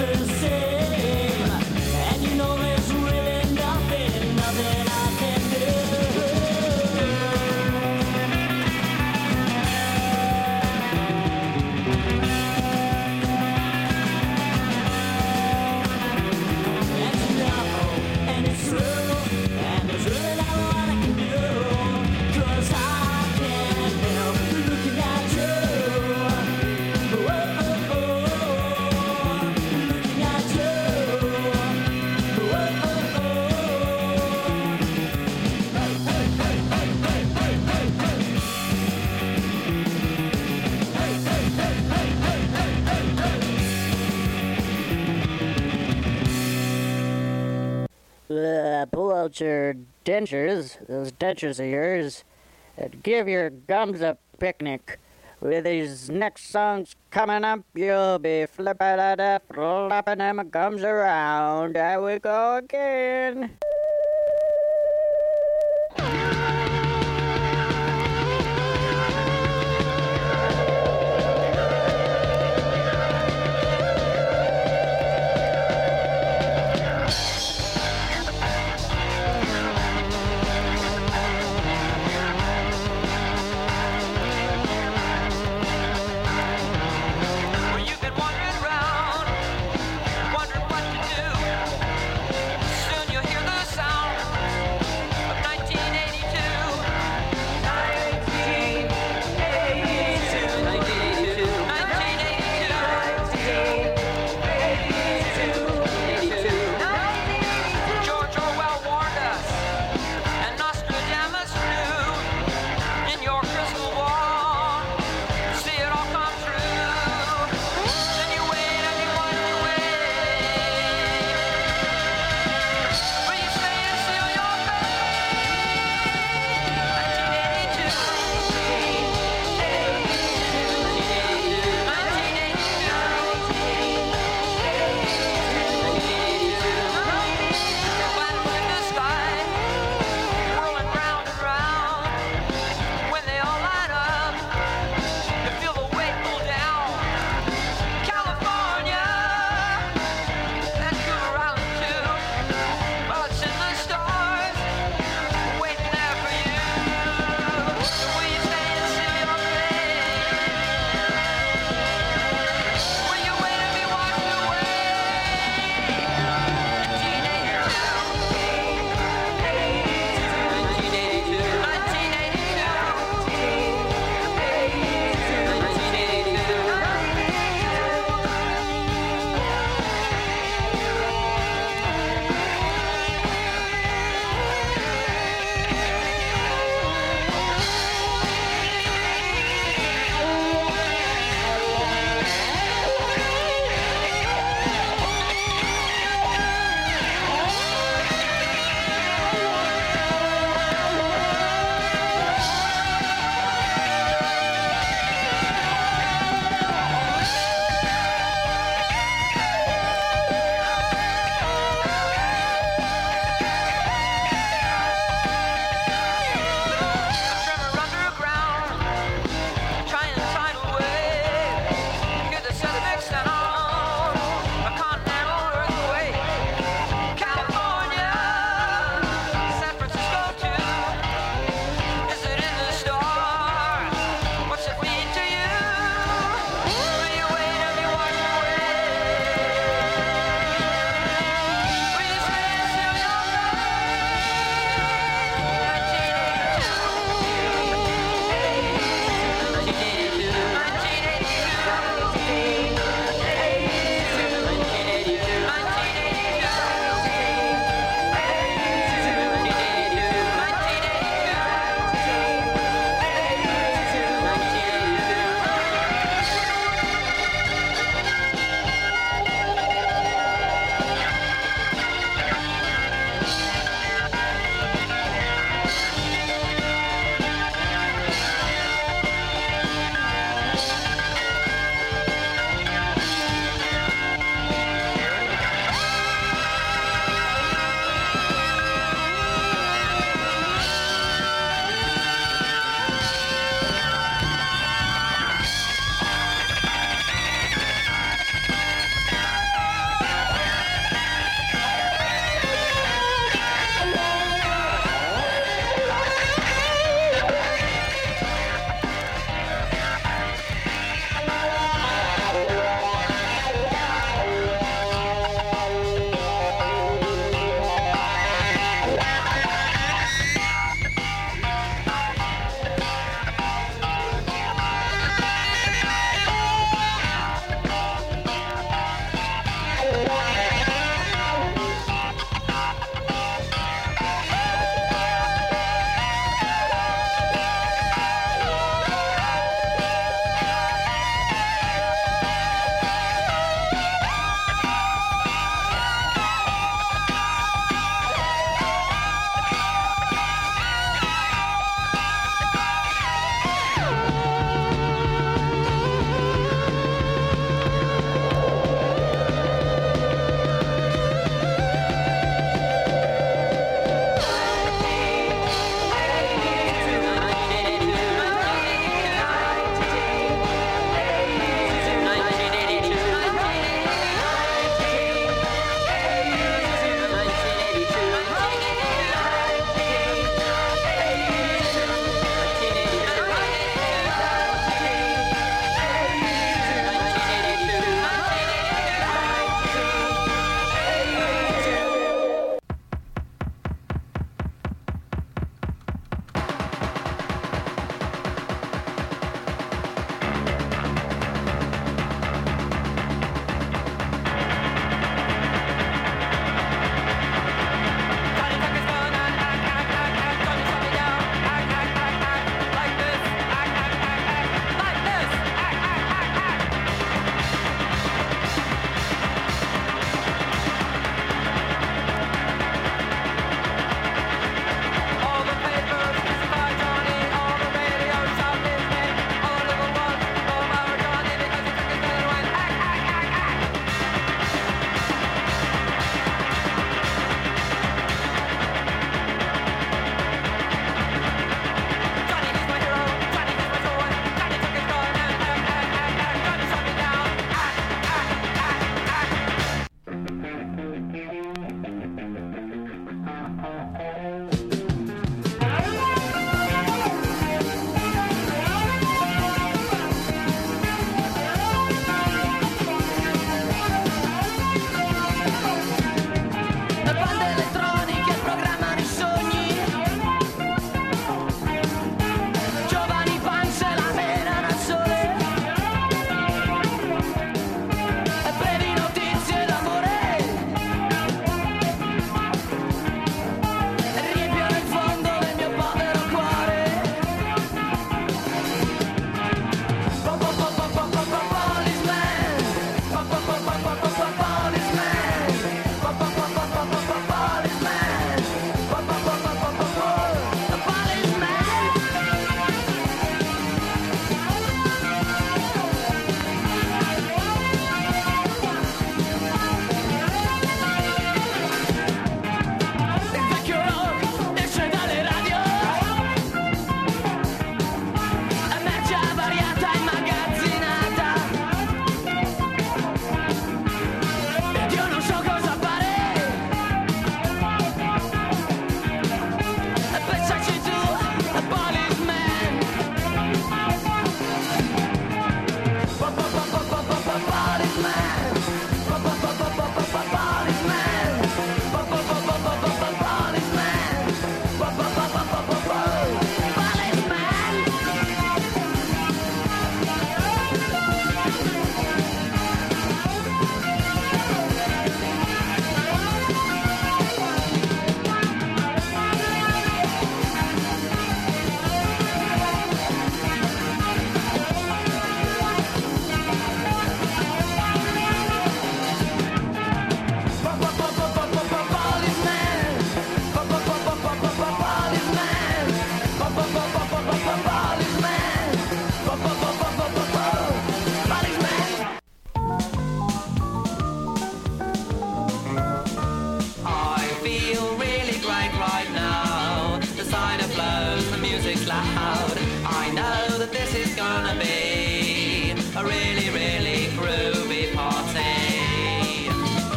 the same. And you know there's really nothing I can do. It's novel and it's true, and there's really not a lot I can do, 'cause I can't help looking at you. Looking at pull out your dentures, those dentures of yours, and give your gums a picnic. With these next songs coming up, you'll be flipping them gums around. There we go again. Well, you've been wandering around, wondering what to do. Soon you'll hear the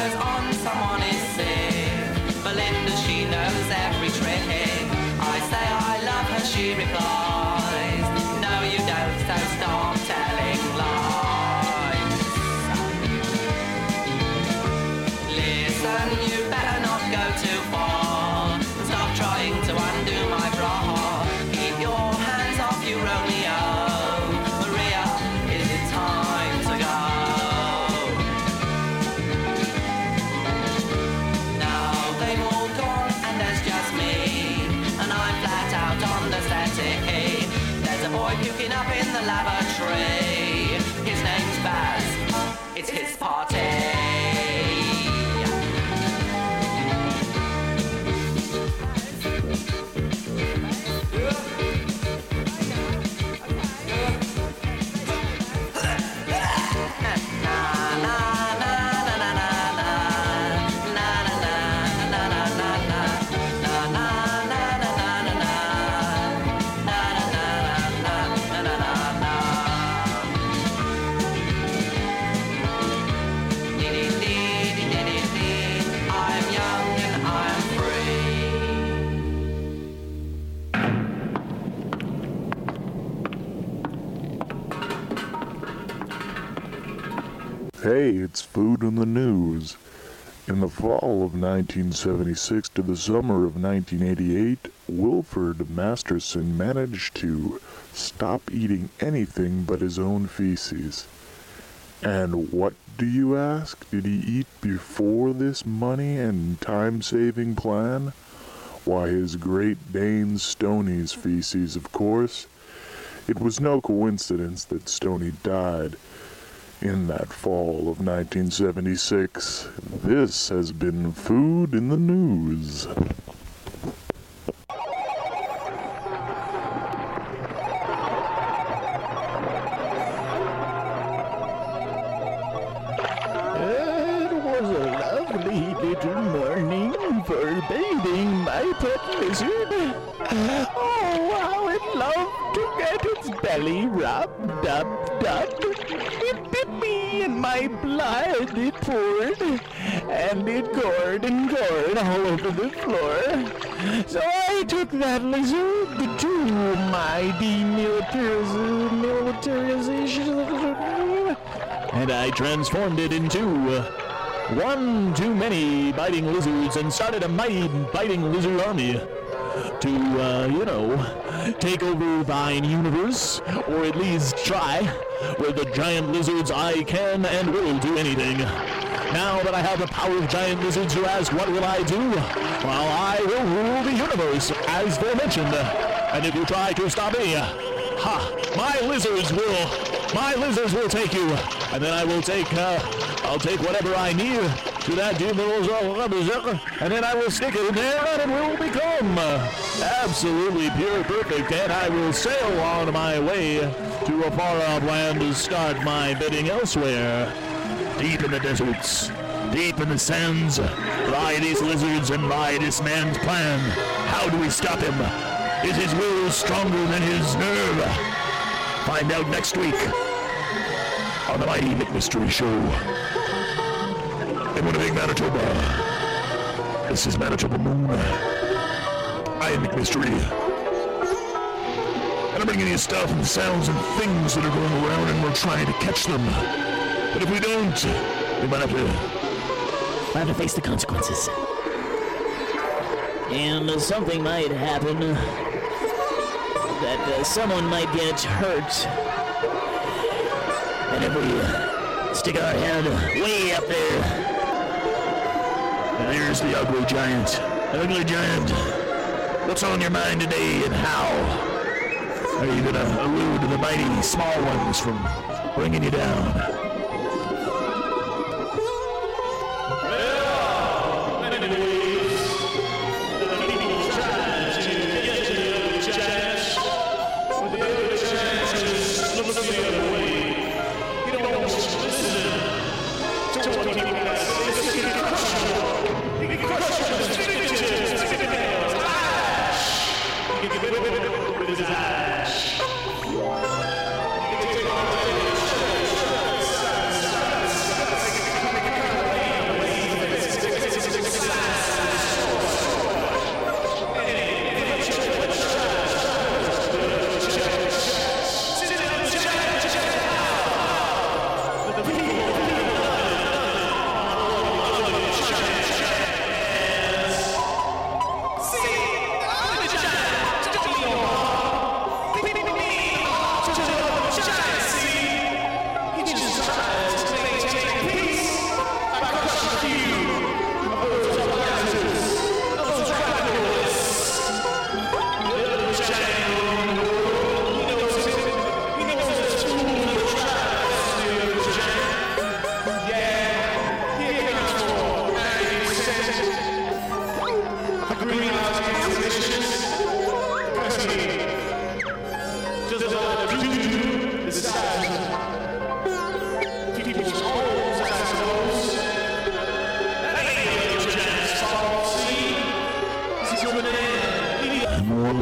always on, someone is sick. Belinda, she knows every trick. I say I love her, she replies, no you don't, so stop telling lies. Listen, you better not go too far. Stop trying to undo my bra. Keep your hands off you, Romeo. Maria, is it time to go? Now they've all gone and there's just me, and I'm flat out on the settee. There's a boy puking up in the lavatory. His name's Baz. It's his party. Hey, it's food in the news. In the fall of 1976 to the summer of 1988, Wilford Masterson managed to stop eating anything but his own feces. And what do you ask? Did he eat before this money and time-saving plan? Why, his Great Dane Stoney's feces, of course. It was no coincidence that Stoney died in that fall of 1976. This has been Food in the News. It was a lovely little morning for bathing my pet lizard. Oh, how it loved to get its belly rubbed up. It bit me and my blood it poured, and it gored and gored all over the floor. So I took that lizard to my demilitarization, and I transformed it into one too many biting lizards and started a mighty biting lizard army to, take over thine universe, or at least try. With the giant lizards, I can and will do anything. Now that I have the power of giant lizards, you ask, what will I do? Well, I will rule the universe, as forementioned. And if you try to stop me, my lizards will take you. And then I'll take whatever I need to that demon, and then I will stick it in there, and it will become absolutely pure perfect, and I will sail on my way to a far-off land to start my bidding elsewhere. Deep in the deserts, deep in the sands, lie these lizards and lie this man's plan. How do we stop him? Is his will stronger than his nerve? Find out next week on the Mighty McMystery Show in Winnipeg, Manitoba. This is Manitoba Moon. I am McMystery. And I'm bringing you stuff and sounds and things that are going around, and we're trying to catch them. But if we don't, we might have to face the consequences. And something might happen that someone might get hurt. And if we stick our head way up there, and there's the ugly giant. The ugly giant. What's on your mind today, and how are you gonna elude the mighty small ones from bringing you down?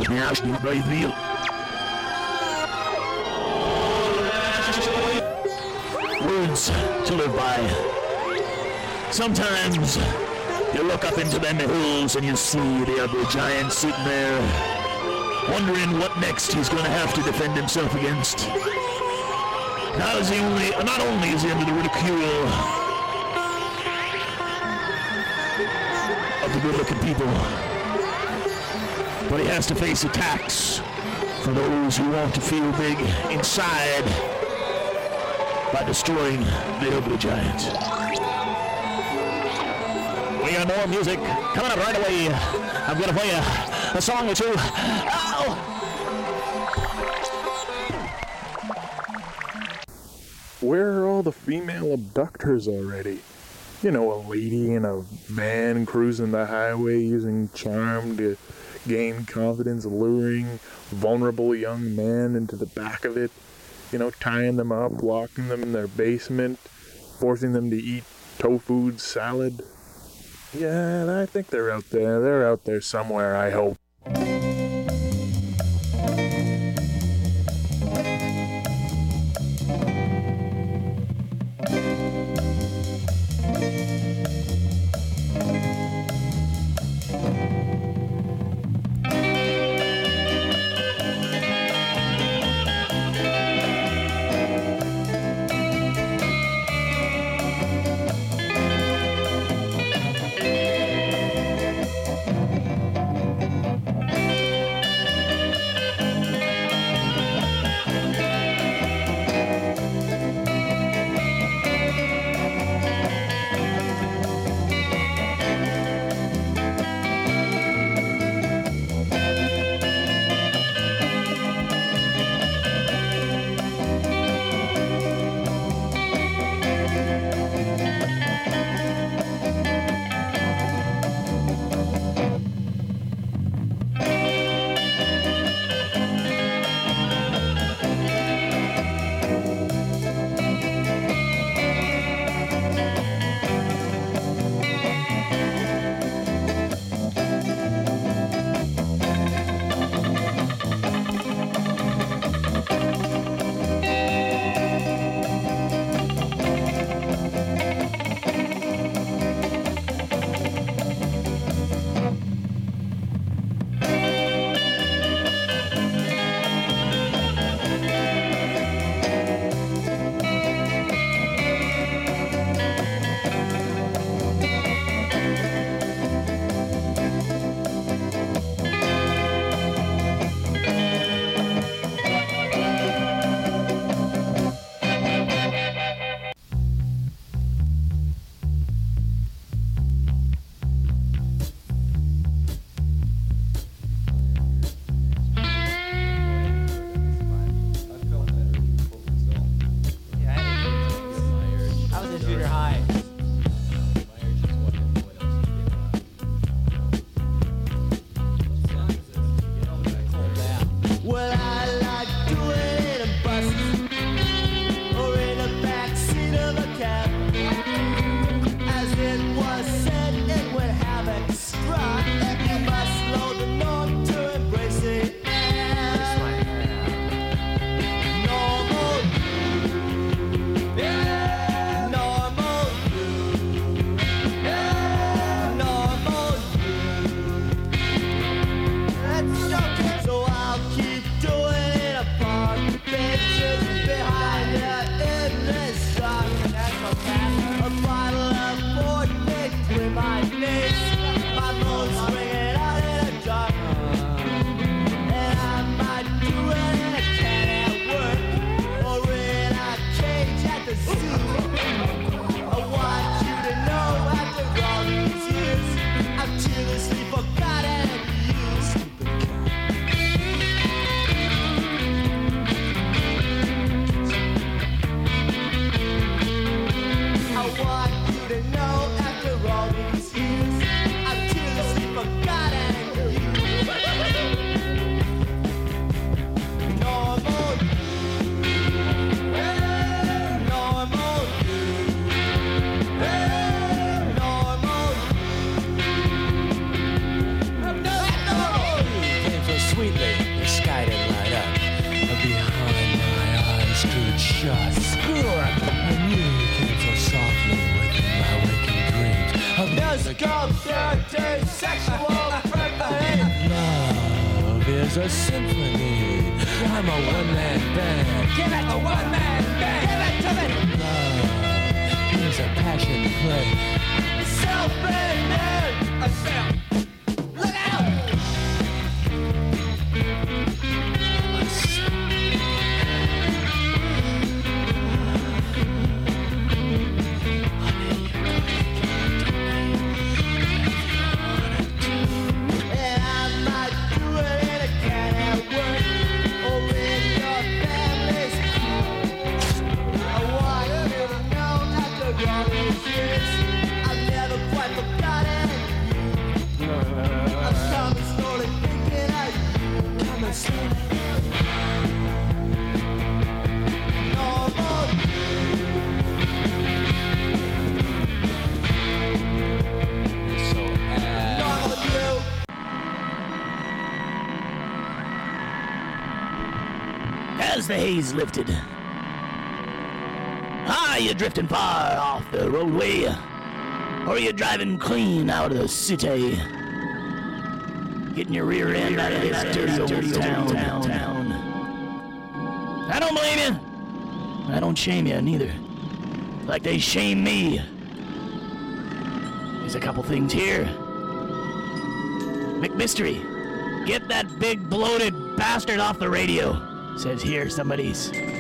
right wheel. Words to live by. Sometimes you look up into them hills and you see the ugly giant sitting there, wondering what next he's going to have to defend himself against. Not only is he under the ridicule of the good-looking people, but he has to face attacks from those who want to feel big inside by destroying the ugly giant. We got more music coming up right away. I'm going to play a song or two. Ow! Where are all the female abductors already? You know, a lady in a van cruising the highway using charm to gain confidence, luring vulnerable young men into the back of it, you know, tying them up, locking them in their basement, forcing them to eat tofu salad. Yeah, I think they're out there. They're out there somewhere, I hope. is called dirty sexual frenemy. Love is a symphony. I'm a one-man band. Give it a one-man band. Give it to me. Love is a passion play. Self-made a sound. Look out! As the haze lifted, you drifting far off the roadway, or are you driving clean out of the city, getting your rear end out of this dirty old town. I don't blame you. I don't shame you neither, like they shame me. There's a couple things here. McMystery, get that big bloated bastard off the radio. Says here somebody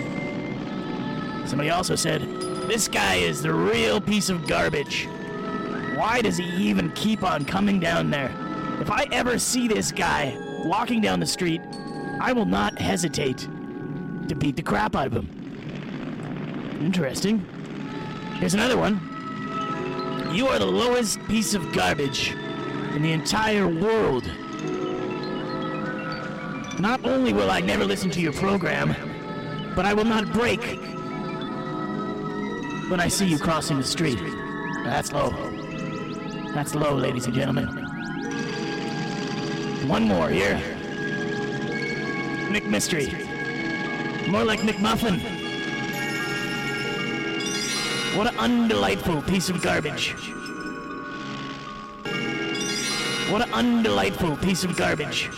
also said, this guy is the real piece of garbage. Why does he even keep on coming down there? If I ever see this guy walking down the street, I will not hesitate to beat the crap out of him. Interesting. Here's another one. You are the lowest piece of garbage in the entire world. Not only will I never listen to your program, but I will not break when I see you crossing the street. That's low. That's low, ladies and gentlemen. One more here. McMystery. More like McMuffin. What an undelightful piece of garbage. What an undelightful piece of garbage.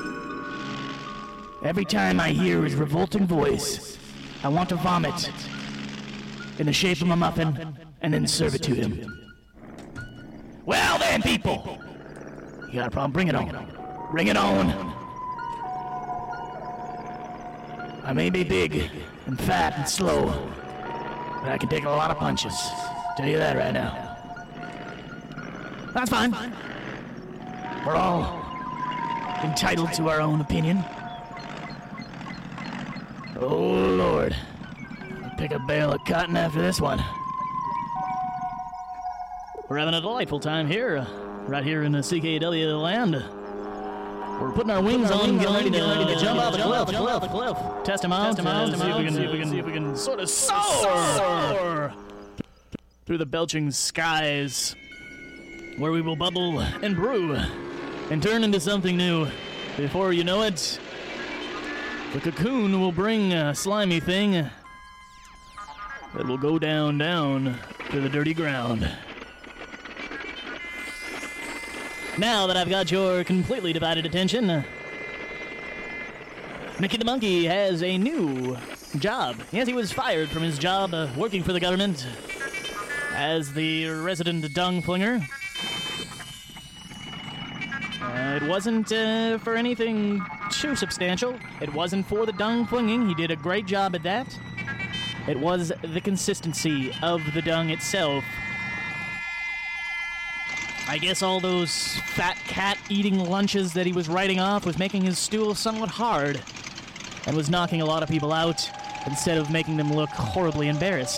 Every time I hear his revolting voice, I want to vomit in the shape of a muffin and then serve it to him. Well then, people! You got a problem? Bring it on. Bring it on! I may be big and fat and slow, but I can take a lot of punches. Tell you that right now. That's fine. We're all entitled to our own opinion. Oh, Lord. I'll pick a bale of cotton after this one. We're having a delightful time here, right here in the CKW land. We're putting our wings on, getting ready to jump off the cliff. Test them out, see if we can sort of soar through the belching skies, where we will bubble and brew and turn into something new. Before you know it, the cocoon will bring a slimy thing that will go down to the dirty ground. Now that I've got your completely divided attention, Mickey the Monkey has a new job. Yes, he was fired from his job working for the government as the resident dung flinger. It wasn't for anything too substantial. It wasn't for the dung flinging. He did a great job at that. It was the consistency of the dung itself. I guess all those fat cat eating lunches that he was writing off was making his stool somewhat hard and was knocking a lot of people out instead of making them look horribly embarrassed.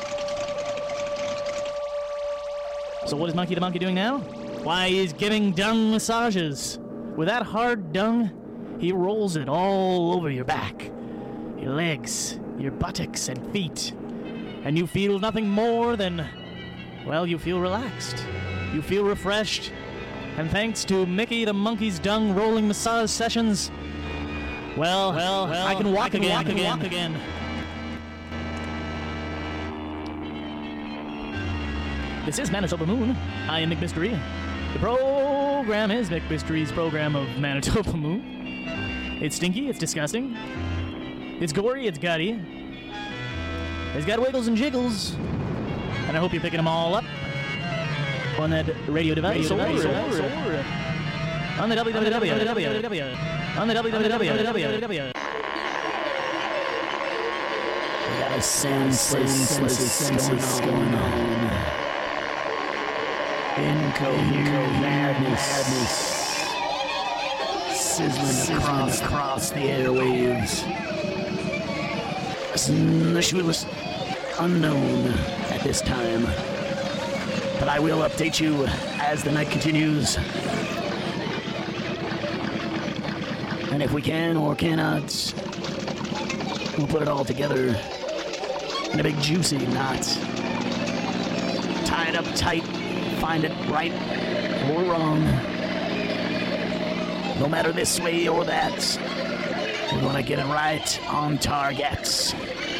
So what is Monkey the Monkey doing now? Why, he's giving dung massages. With that hard dung, he rolls it all over your back, your legs, your buttocks and feet, and you feel nothing more than, well, you feel relaxed. You feel refreshed, and thanks to Mickey the Monkey's dung rolling massage sessions, well, I can walk again. This is Manitoba Moon. I am McMystery. The program is McMystery's program of Manitoba Moon. It's stinky, it's disgusting. It's gory, it's gutty. It's got wiggles and jiggles. And I hope you're picking them all up on that radio device. On the www. On the www. We got a senseless going on. Incoherent madness. Sizzling across the airwaves. Snushless unknown at this time. But I will update you as the night continues. And if we can or cannot, we'll put it all together in a big juicy knot. Tie it up tight, find it right or wrong. No matter this way or that, we're gonna get it right on target.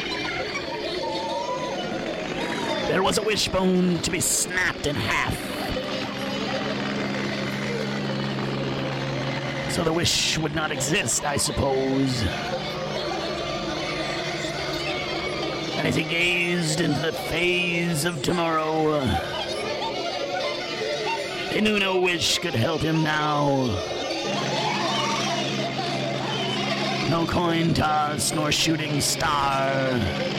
There was a wishbone to be snapped in half. So the wish would not exist, I suppose. And as he gazed into the phase of tomorrow, he knew no wish could help him now. No coin toss nor shooting star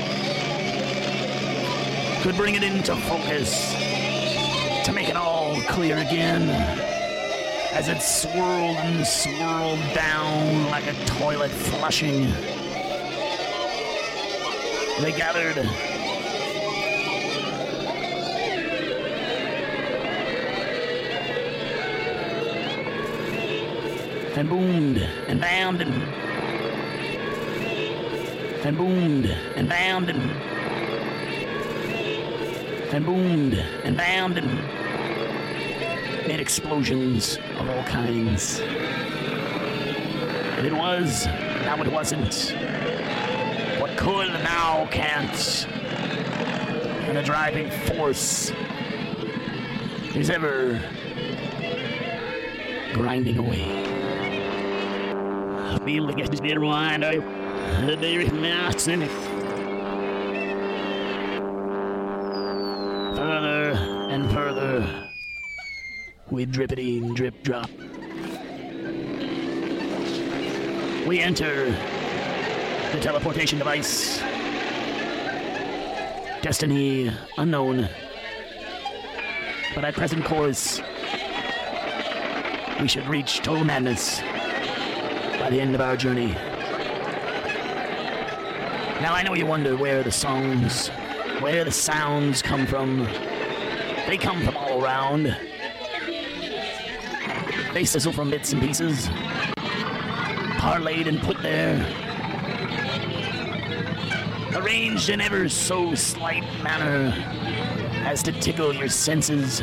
could bring it into focus to make it all clear again as it swirled and swirled down like a toilet flushing. They gathered and boomed and bammed and boomed and bammed and boomed and bammed and made explosions of all kinds. And it was, now it wasn't. What could now can't. And the driving force is ever grinding away. I feel like it's been rewind. There is nothing. Further and further, we drippity drip drop. We enter the teleportation device. Destiny unknown. But at present course, we should reach total madness by the end of our journey. Now I know you wonder where the sounds come from. They come from all around. They sizzle from bits and pieces, parlayed and put there, arranged in ever so slight manner as to tickle your senses.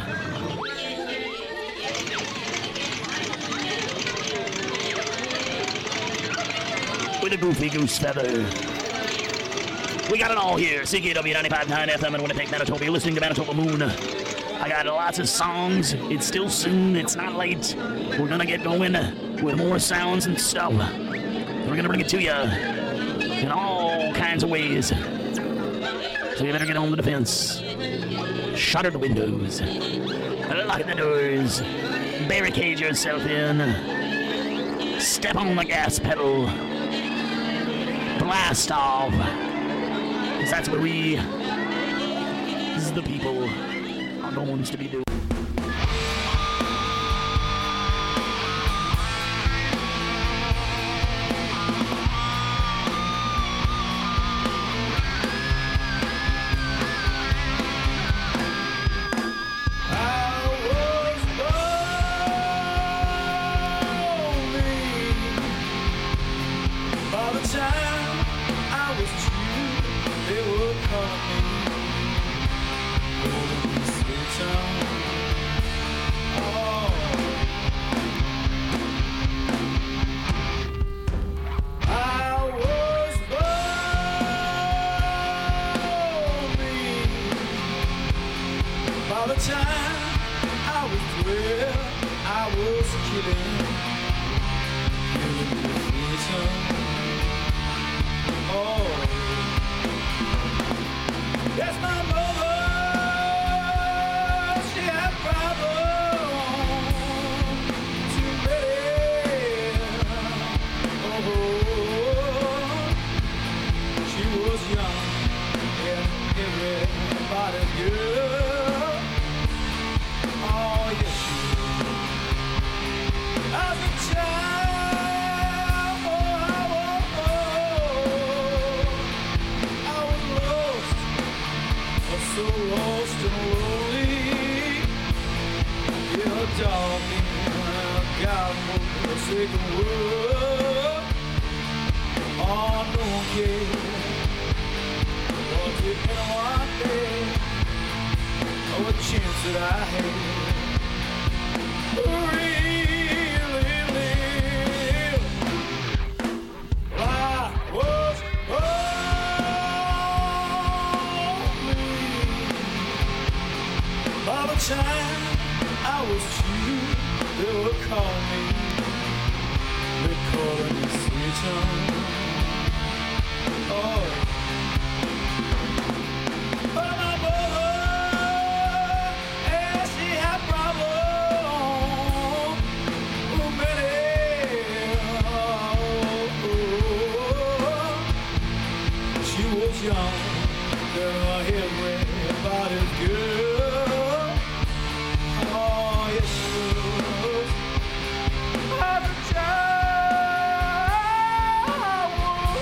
With a goofy goose feather. We got it all here. CKW 95.9 FM in Winnipeg, Manitoba. You're listening to Manitoba Moon. I got lots of songs. It's still soon. It's not late. We're gonna get going with more sounds and stuff. We're gonna bring it to you in all kinds of ways. So you better get on the defense. Shutter the windows. Lock the doors. Barricade yourself in. Step on the gas pedal. Blast off. Because that's what we, as the people, are going to be doing. They were calling me. Oh, sweet town. killing oh, yes, my mother, she had problems too many. Oh, she was young and everybody's girl. Oh, yes, she was. As a child, I was lost, so lost and lonely. In a dark and God-forsaken world. Oh, no one cared. Was it anyone there? Oh, a chance that I had. Really live. I was lonely. By the time I was two, they would call me. They'd call me Sweet John. Oh. But my mother, yeah, she had problems. Oh, many. She was young, then everybody's girl. Oh, yes, she was. As a child,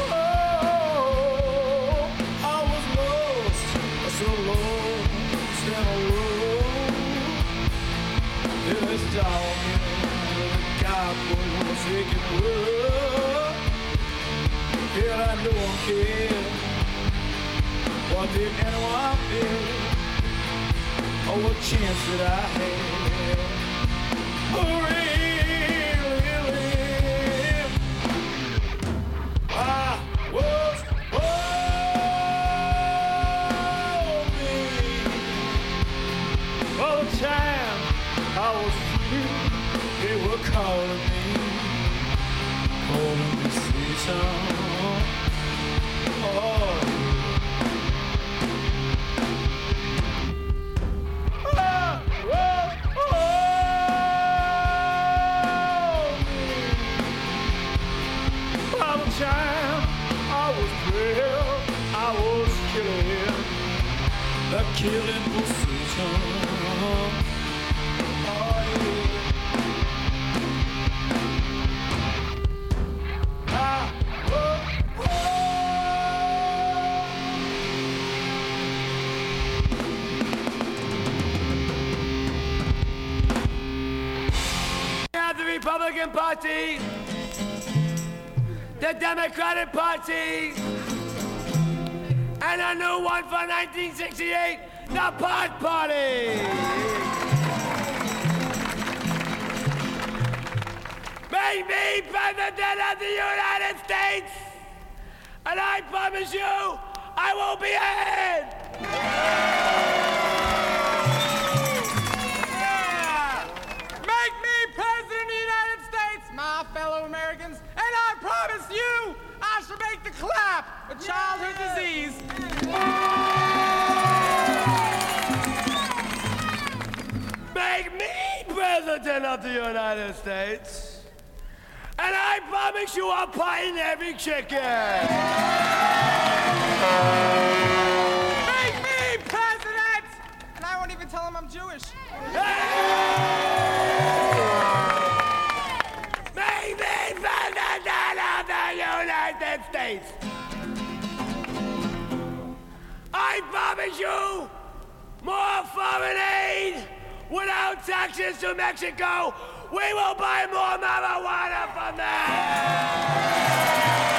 I was lost, so lost and alone. In this dark and God-forsaken world. Yeah, I no one cared. What did anyone feel? Oh, what chance did I have? Oh, really? I was lonely. All the time I was free, they were calling me Sweet John. Oh. The killing position. Oh, yeah. The Republican Party, the Democratic Party, and a new one for 1968, the Pot Party. Make me President of the United States, and I promise you, I will be ahead. Make me President of the United States, my fellow Americans, and I promise you, I shall make the clap a childhood disease. Make me President of the United States, and I promise you I'll pie in every chicken. Make me President, and I won't even tell him I'm Jewish. Make me President of the United States. I promise you more foreign aid without taxes to Mexico. We will buy more marijuana from them.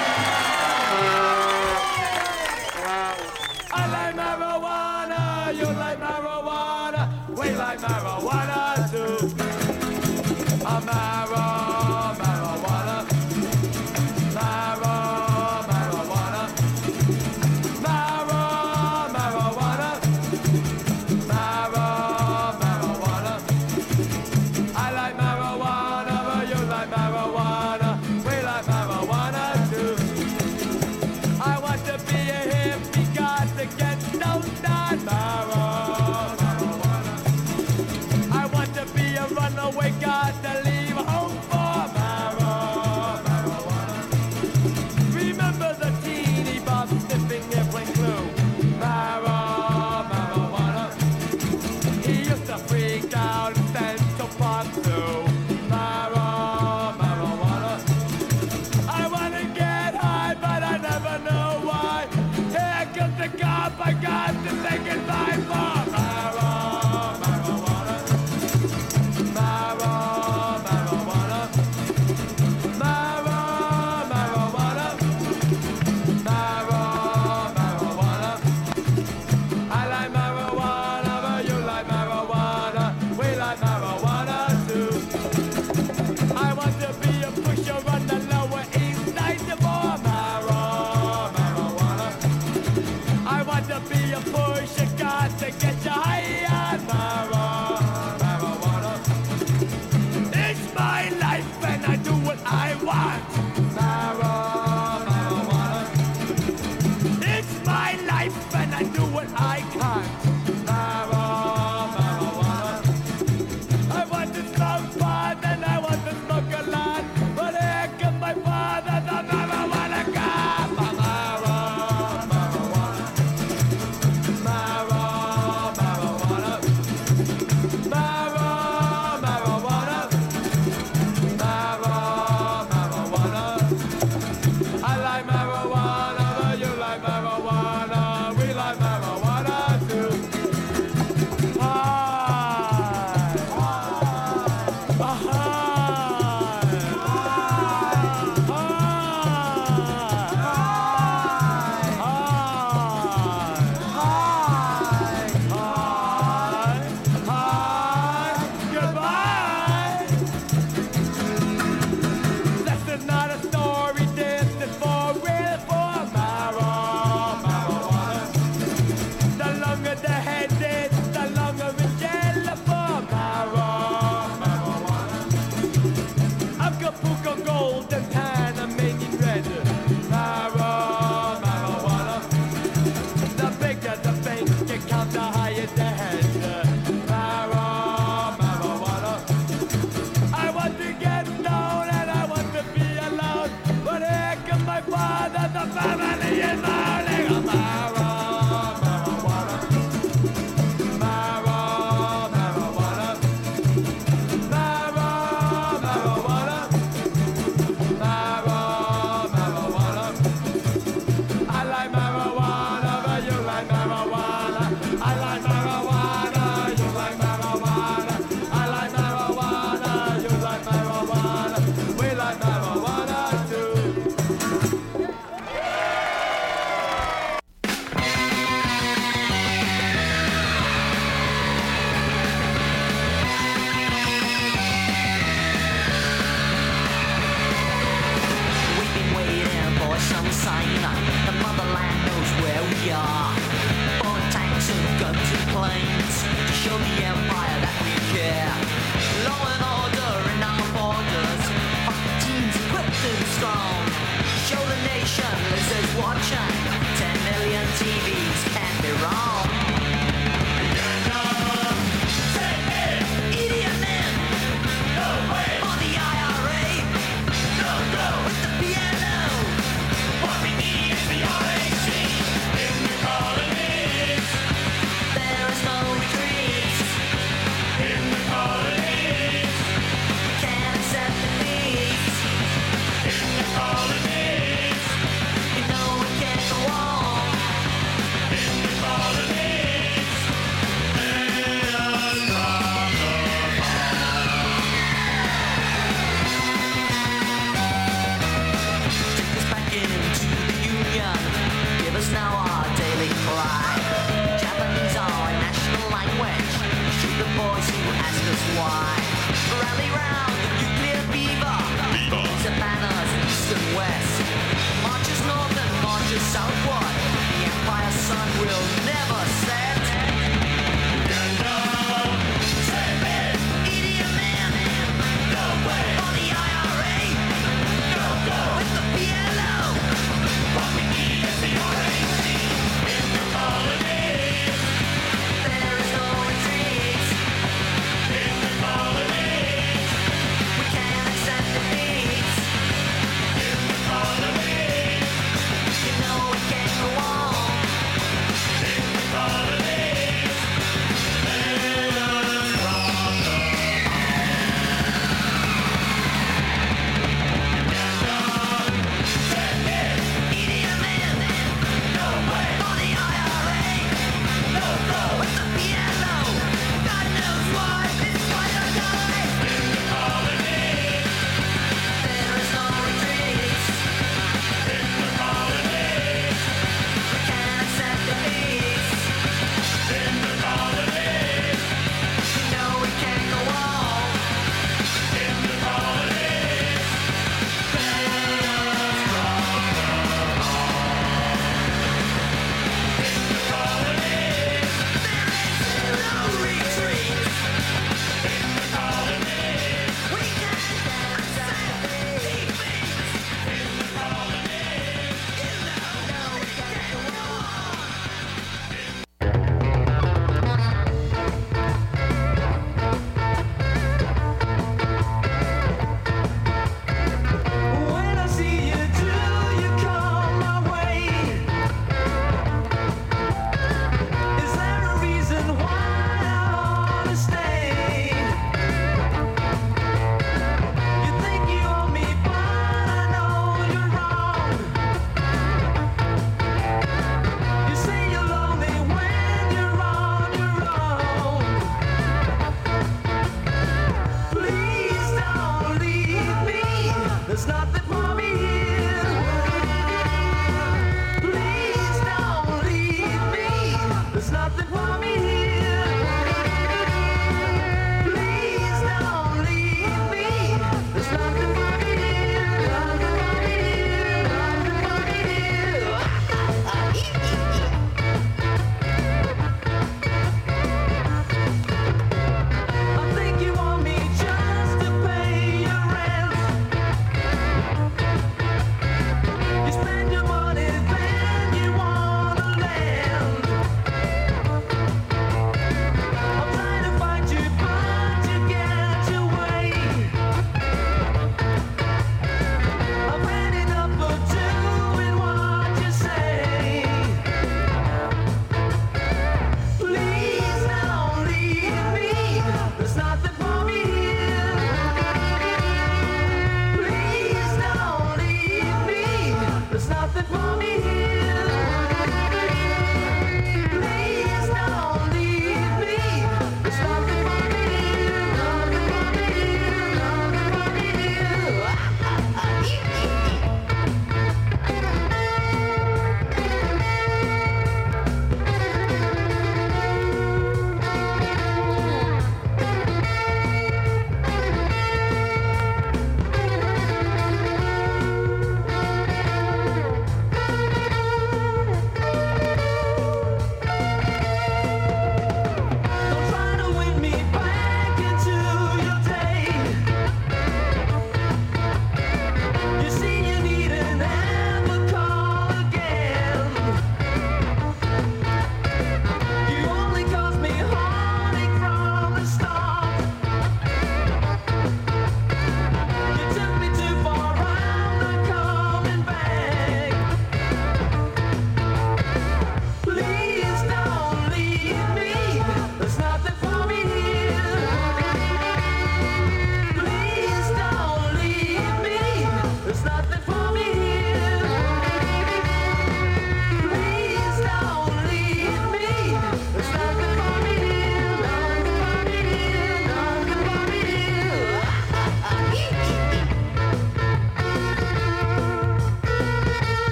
I like marijuana, you like marijuana, we like marijuana too. Marijuana, marijuana, marijuana, marijuana, marijuana. I like marijuana, runaway, got to leave home for marijuana. Remember the teeny bob sniffing airplane glue. Marijuana. He used to freak out in Central Park Zoo. Marijuana. I wanna get high, but I never know why. Here comes the cop, I got to say goodbye for marijuana. Marijuana. Marijuana. Marijuana. I like marijuana, but you like marijuana. We like marijuana too. I want to be a pusher on the Lower East Side, the more marijuana. I want to be a pusher, got to get you high on marijuana. It's my life and I do what I want. Marijuana. It's my life and I do what I can't. Marijuana. I want to smoke pot and I want to smoke a lot. But here comes my father, the marijuana cop. Marijuana. Marijuana. Marijuana. Marijuana. I like marijuana, but you like marijuana. We like marijuana too. I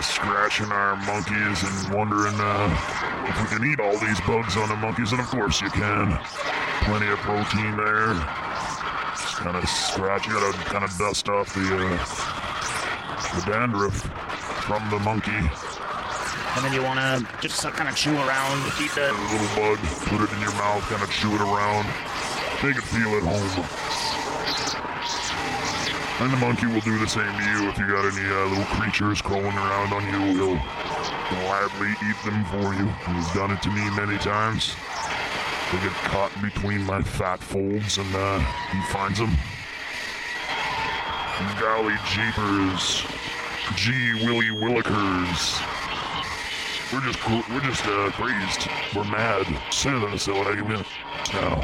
scratching our monkeys and wondering if we can eat all these bugs on the monkeys, and of course you can. Plenty of protein there. Just kind of scratch. You gotta kind of dust off the dandruff from the monkey. And then you want to just kind of chew around, eat the little bug, put it in your mouth, kind of chew it around, make it feel at home. And the monkey will do the same to you. If you got any little creatures crawling around on you, he'll gladly eat them for you. He's done it to me many times. They get caught between my fat folds, and he finds them. Golly jeepers, gee willy willikers. We're just crazed. We're mad. So what I mean now.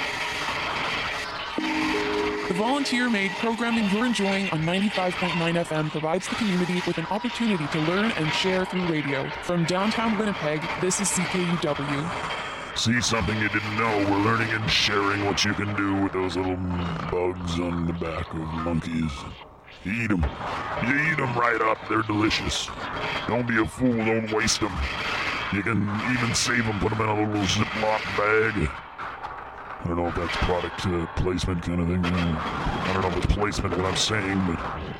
The volunteer-made programming you're enjoying on 95.9 FM provides the community with an opportunity to learn and share through radio. From downtown Winnipeg, this is CKUW. See something you didn't know. We're learning and sharing what you can do with those little bugs on the back of monkeys. You eat them. You eat them right up. They're delicious. Don't be a fool. Don't waste them. You can even save them. Put them in a little Ziploc bag. I don't know if that's product placement kind of thing. I don't know if it's placement what I'm saying, but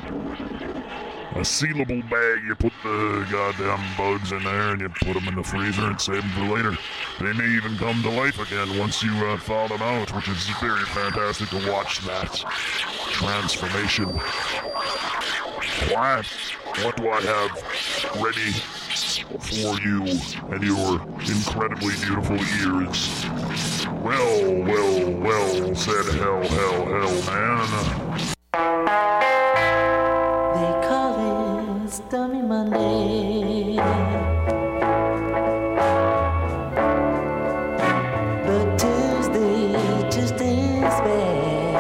a sealable bag. You put the goddamn bugs in there and you put them in the freezer and save them for later. They may even come to life again once you thaw them out, which is very fantastic to watch that transformation. What do I have ready for you and your incredibly beautiful ears? Well, said hell, man. They call it Stormy Monday, but Tuesday's bad.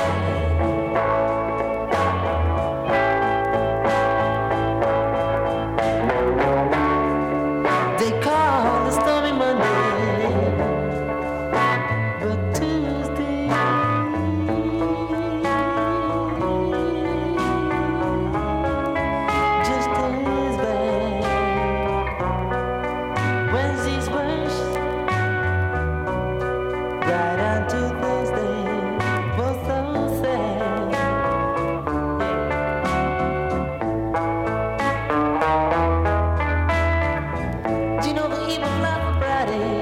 They call it Stormy Monday, but Tuesday just as bad. Wednesday's worse, right on to Thursday, both so sad. Do you know the evil flies on Friday?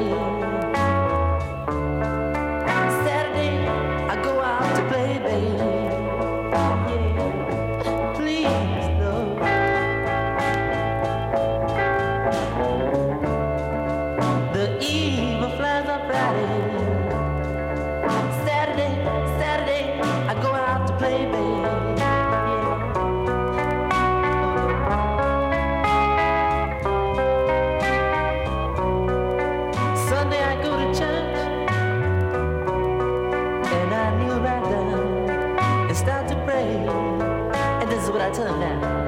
Saturday, I go out to play, babe. Yeah, please, no. The evil flies on Friday. Saturday, I go out to play, babe. Sunday, I go to church. And I kneel right down and start to pray. And this is what I tell them now.